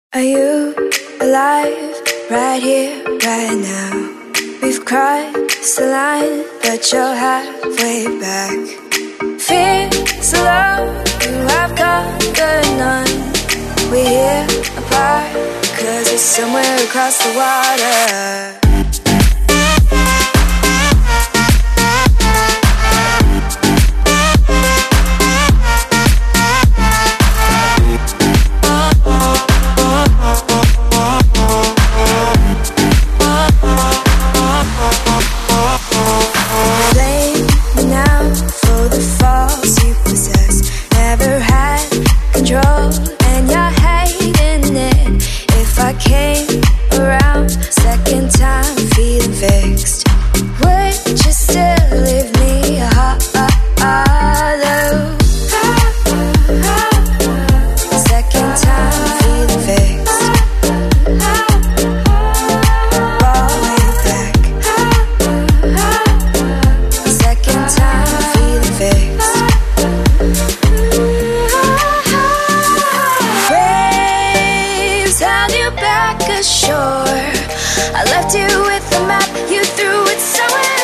Are you alive right here, right now? We've crossed the line, but you're halfway back. Fears alone, you have conquered none. We're here apart, 'cause it's somewhere across the water. And you're hating it. If I came around second time feeling fixed, would you still leave me hollow? Second time feeling fixed, all the way back. Second time feeling fixed. Held you back ashore. I left you with the map, you threw it somewhere